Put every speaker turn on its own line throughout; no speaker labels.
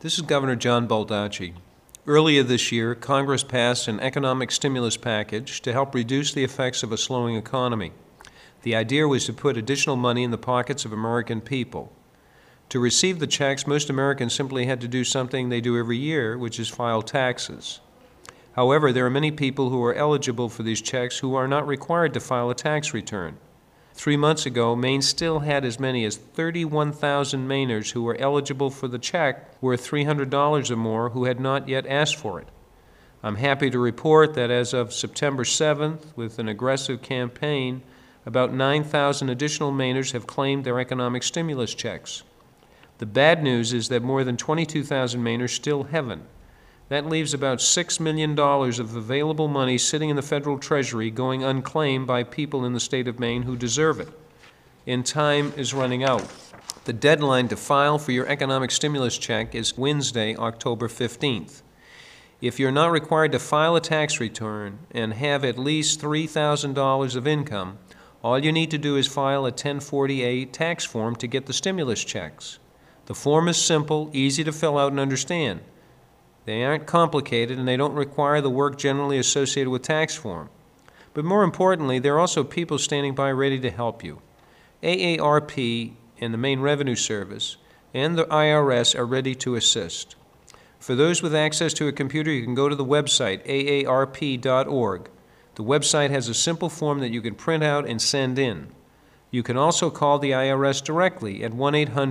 This is Governor John Baldacci. Earlier this year, Congress passed an economic stimulus package to help reduce the effects of a slowing economy. The idea was to put additional money in the pockets of American people. To receive the checks, most Americans simply had to do something they do every year, which is file taxes. However, there are many people who are eligible for these checks who are not required to file a tax return. 3 months ago, Maine still had as many as 31,000 Mainers who were eligible for the check worth $300 or more who had not yet asked for it. I'm happy to report that as of September 7th, with an aggressive campaign, about 9,000 additional Mainers have claimed their economic stimulus checks. The bad news is that more than 22,000 Mainers still haven't. That leaves about $6 million of available money sitting in the federal treasury going unclaimed by people in the state of Maine who deserve it. And time is running out. The deadline to file for your economic stimulus check is Wednesday, October 15th. If you're not required to file a tax return and have at least $3,000 of income, all you need to do is file a 1040A tax form to get the stimulus checks. The form is simple, easy to fill out and understand. They aren't complicated, and they don't require the work generally associated with tax form. But more importantly, there are also people standing by ready to help you. AARP and the Maine Revenue Service and the IRS are ready to assist. For those with access to a computer, you can go to the website, aarp.org. The website has a simple form that you can print out and send in. You can also call the IRS directly at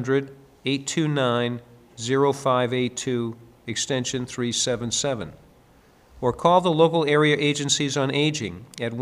1-800-829-0582, extension 377. Or call the local area agencies on aging at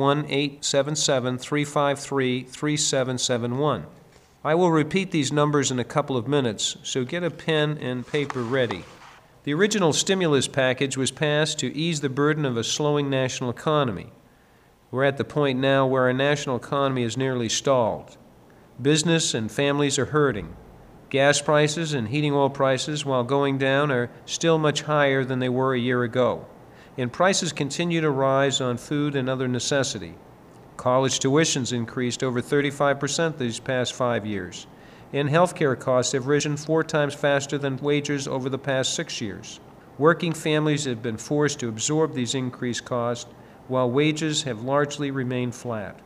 1-877-353-3771. I will repeat these numbers in a couple of minutes, so get a pen and paper ready. The original stimulus package was passed to ease the burden of a slowing national economy. We're at the point now where our national economy is nearly stalled. Business and families are hurting. Gas prices and heating oil prices, while going down, are still much higher than they were a year ago. And prices continue to rise on food and other necessity. College tuitions increased over 35% these past 5 years. And healthcare costs have risen 4 times faster than wages over the past 6 years. Working families have been forced to absorb these increased costs, while wages have largely remained flat.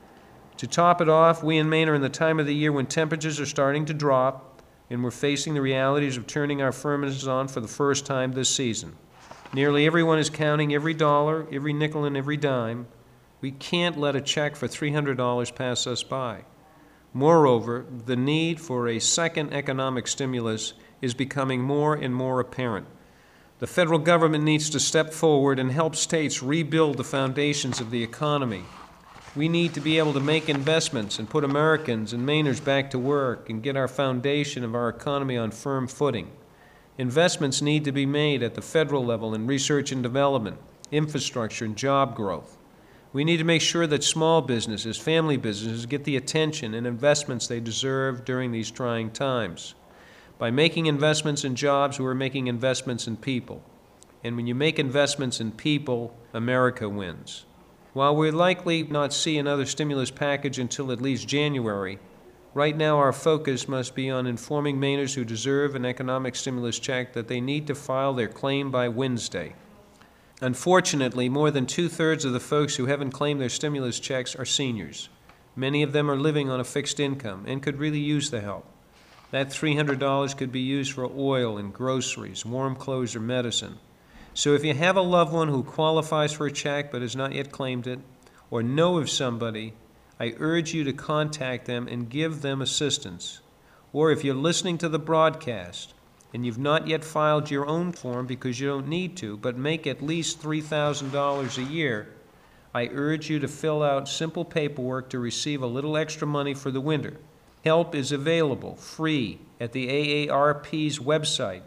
To top it off, we in Maine are in the time of the year when temperatures are starting to drop, and we're facing the realities of turning our furnaces on for the first time this season. Nearly everyone is counting every dollar, every nickel, and every dime. We can't let a check for $300 pass us by. Moreover, the need for a second economic stimulus is becoming more and more apparent. The federal government needs to step forward and help states rebuild the foundations of the economy. We need to be able to make investments and put Americans and Mainers back to work and get our foundation of our economy on firm footing. Investments need to be made at the federal level in research and development, infrastructure, and job growth. We need to make sure that small businesses, family businesses, get the attention and investments they deserve during these trying times. By making investments in jobs, we're making investments in people. And when you make investments in people, America wins. While we'll likely not see another stimulus package until at least January, right now our focus must be on informing Mainers who deserve an economic stimulus check that they need to file their claim by Wednesday. Unfortunately, more than 2/3 of the folks who haven't claimed their stimulus checks are seniors. Many of them are living on a fixed income and could really use the help. That $300 could be used for oil and groceries, warm clothes, or medicine. So if you have a loved one who qualifies for a check but has not yet claimed it, or know of somebody, I urge you to contact them and give them assistance. Or if you're listening to the broadcast and you've not yet filed your own form because you don't need to, but make at least $3,000 a year, I urge you to fill out simple paperwork to receive a little extra money for the winter. Help is available, free, at the AARP's website,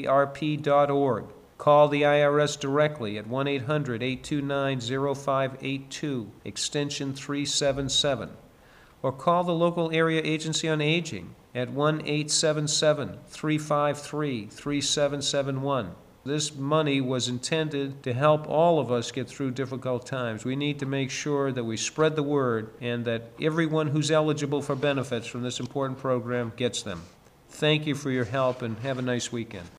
aarp.org. Call the IRS directly at 1-800-829-0582, extension 377. Or call the local area agency on aging at 1-877-353-3771. This money was intended to help all of us get through difficult times. We need to make sure that we spread the word and that everyone who's eligible for benefits from this important program gets them. Thank you for your help and have a nice weekend.